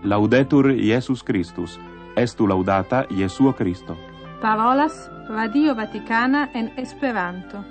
Laudetur Jesus Christus, estu laudata Jesuo Christo. Parolas Radio Vaticana en Esperanto.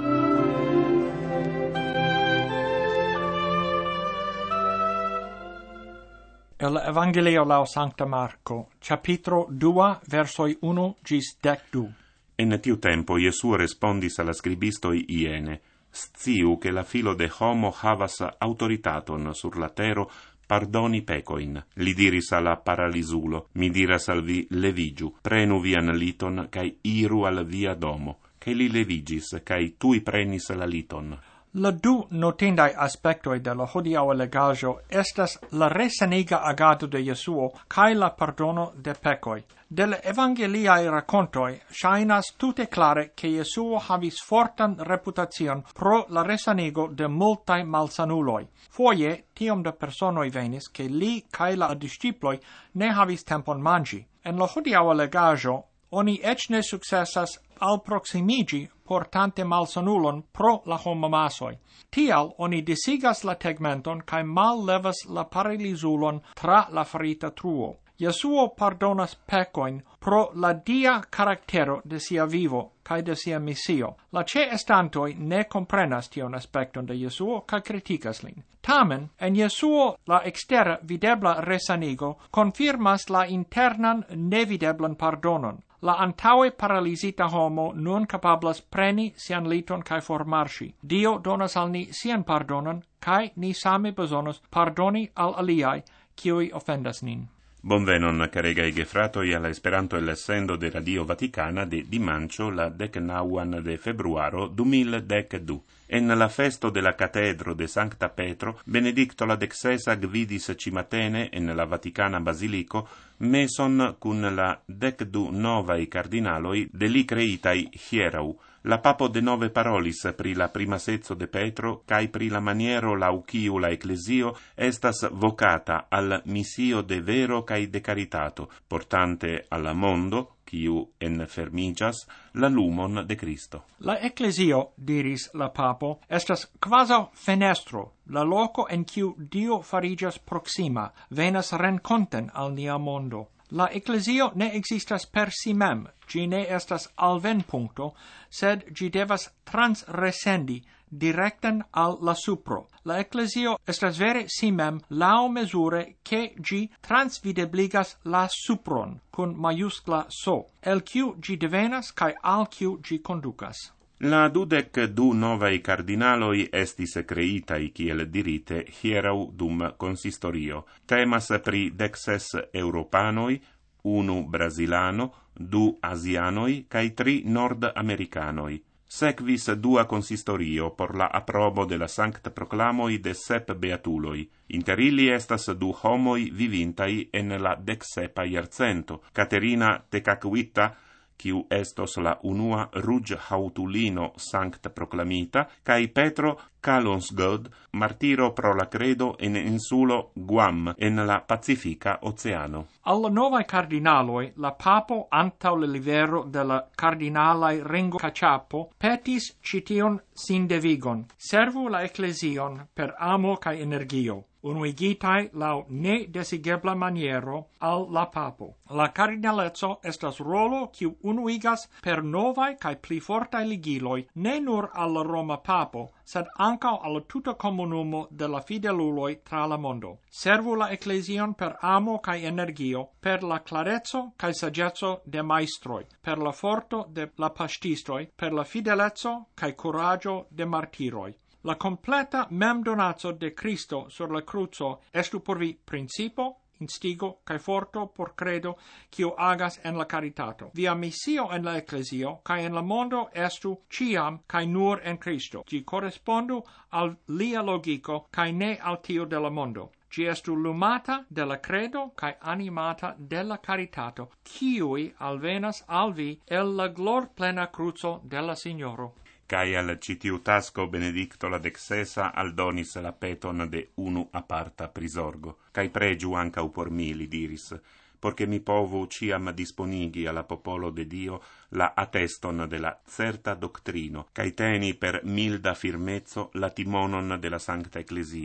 El Evangelio lau Sancta Marco, capitro 2, versoi 1 gis 12. En tiu tempo Jesuo respondis alla scribistoi iene, sciu che la filo de homo havas autoritaton sur la tero pardoni pecoin. Li diris alla paralisulo, mi diras al vi levigiu, prenu vian liton, cae iru al via domo, cae li levigis, cae tui prenis la liton. La du notendai aspectoi de la hodiaŭa legaĵo estas la resaniga agado de Jesuo kaj la pardono de pekoj. De la evangeliaj rakontoj ŝajnas tute klare ke Jesuo havis fortan reputacion pro la resanigo de multaj malsanuloj. Foje tiom da personoj venis ke li kaj la disĉiploj ne havis tempon manĝi. En la hodiaŭa legaĵo oni eĉ ne sukcesas alproximigi portante malsanulon pro la homomasoi. Tial oni disigas la tegmenton cae mallevas la paralizulon tra la farita truo. Jesuo pardonas pecoin pro la dia caractero de sia vivo cae de sia missio. La ceestantoi ne comprenas tion aspecton de Jesuo cae criticas lin. Tamen, en Jesuo la extera videbla resanigo confirmas la internan nevideblan pardonon. La antaue paralizita homo nun capablas preni sian liton cae formarsi. Dio donas al ni sian pardonon, cae ni same besonos pardoni al aliai, kiui offendas nin. Bonvenon, caregai gefratoi, alla Esperanto l'essendo de Radio Vaticana de dimancio la 19 de februaro 2012. En la festo de la catedro de Sancta Petro, Benedicto la XVI gvidis cimatene en la Vaticana Basilico meson cun la 12 novai cardinaloi de li creitai hierau. La papo de nove parolis pri la primasezzo de Petro, cae pri la maniero lauciu la Ecclesio estas vocata al missio de vero cae de caritato, portante alla mondo, quiu enfermigas, la lumon de Cristo. La Ecclesio, diris la papo, estas quasi fenestro, la loco en quiu Dio farigas proxima, venas renconten al nia mondo. La Ecclesio ne existas per si mem, gi ne estas alven puncto, sed gi devas transresendi directen al la supro. La Ecclesio estas vere si mem lau mesure che gi transvidebligas la supron, cun maiuscla so, el quiu gi devenas cae al quiu gi conducas. La 22 novai cardinaloi estis creitai, kiel dirite, hierau dum consistorio. Temas pri 16 europanoi, 1 brasilano, 2 asianoi, cae 3 nord-americanoi. Sequis 2 consistorio por la aprobo de la sancta proclamoi de 7 beatuloi. Inter illi estas 2 homoi vivintai en la 17 jarcento, Caterina Tekakwitha, quiu estos la unua ruge hautulino sancta proclamita, cae Petro Kalonsgod, martiro pro la credo en insulo Guam, en la Pacifica Oceano. Alla novae cardinaloi, la papo antau le livero de la cardinalae Ringo Caciapo petis cition sin devigon, servu la ecclesion per amo cae energio, unuigitai lau ne desigebla maniero al la papo. La cardinalezzo estas rolo quiu unuigas per novae cae pli fortae ligiloi ne nur al Roma papo, sed ancao al tuta comunumo de la fideluloi tra la mondo. Servu la ecclesion per amo cae energio, per la clarezzo cae sagezzo de maestroi, per la forto de la pastistoi, per la fidelezzo cae coraggio de martiroi. La completa mem donatio de Cristo sur la cruzo estu por vi principio, instigo, cae forto por credo, quio agas en la caritato. Via missio en la ecclesio, cae en la mondo estu ciam, cae nur en Cristo. Gi correspondu al lia logico, cae ne al tio de la mondo. Gi estu lumata de la credo, cae animata de la caritato, quiui alvenas al vi el la glor plena cruzo de la Signoro. Cae al citiu tasco Benedicto la XVI aldonis la peton de unu aparta prisorgo, cae pregiu ancau por mi, li diris, porque mi povu ciam disponigi alla popolo de Dio la atteston de la certa doctrino, cae teni per milda firmezzo la timonon de la Sancta Ecclesio,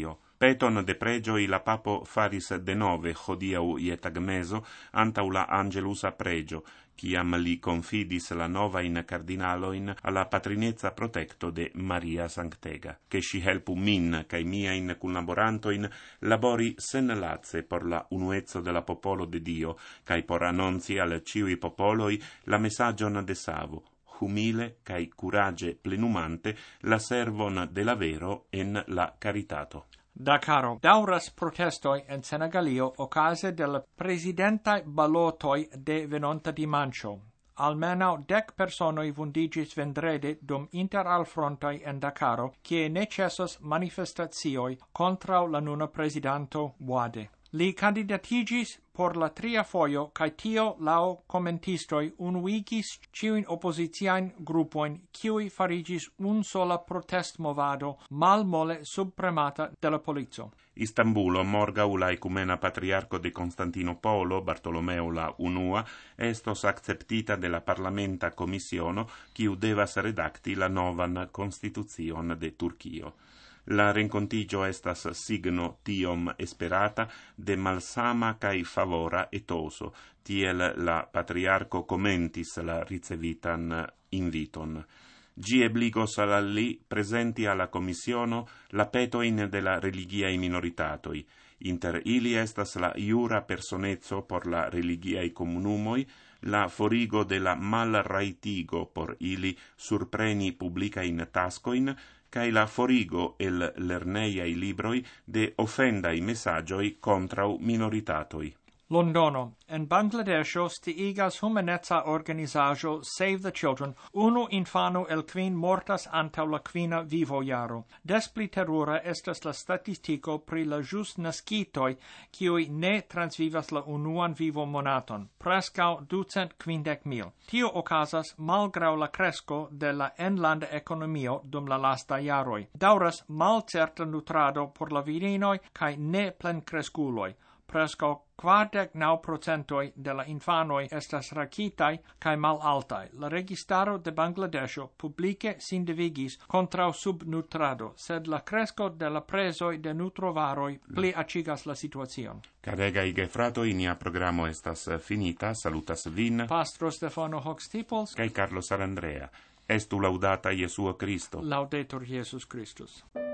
Peton de pregioi la papo faris denove hodiau ietagmeso antau la Angelusa pregio, ciam li confidis la nova in cardinaloin alla patrinezza protecto de Maria Sanctega, che si helpu min cae mia in collaborantoin labori sen lace por la unuezzo della popolo de Dio, cae por annonzi al ciui popoloi la messagion de savo, humile cae curage plenumante la servon de la vero en la caritato. Dakaro, dauras protestoi en Senegalio ocase del presidentai balotoi de venonta dimancio. Almeno 10 personoi vundigis vendrede dum inter al frontai en Dakaro, cie necessos manifestatioi contra la nuna presidanto Wade. Li candidatigis por la tria foio, cae tio lao commentistoi unuigis ciuin oppositiain gruppoin, ciui farigis un sola protest movado malmole subpremata della polizio. Istanbulo, morgau la ecumena patriarco de Constantinopolo, Bartolomeo la unua, estos acceptita de la parlamenta commissiono, quiu devas redacti la novan constituzion de Turchio. La rencontigio estas signo tiom esperata de malsama cae favora etoso, tiel la patriarco commentis la ricevitan inviton. Gi ebligos alla li presenti alla commissiono la petoin de la religiae minoritatoi. Inter ili estas la iura personezzo por la religiae comunumoi, la forigo de la mal raitigo por ili surpreni publicain tascoin, cae la forigo el lerneiai libroi de offendai messagioi contrau minoritatoi. Londono. En Bangladesho stiigas humanezza organizajo Save the Children, unu infano el quin mortas antau la quina vivoiaro. Des pli terura estas la statistico pri la just nascitoi, kiui ne transvivas la unuan vivo monaton, prescau 250,000. Tio ocasas malgrau la cresco de la enlanda economio dum la lasta jaroi. Dauras malcerta nutrado por la virinoi cae ne plencresculoi. Presco 49% de la infanoi estas rakitai cae malaltai. La registaro de Bangladesho publice sindevigis contrau subnutrado, sed la cresco de la presoi de nutrovaroi pli acigas la situacion. Caregai gefratoi, nia programo estas finita. Salutas vin, Pastro Stefano Hoxtiples, cae Carlos Arandrea. Estu laudata Iesuo Christo. Laudetur Jesus Christus.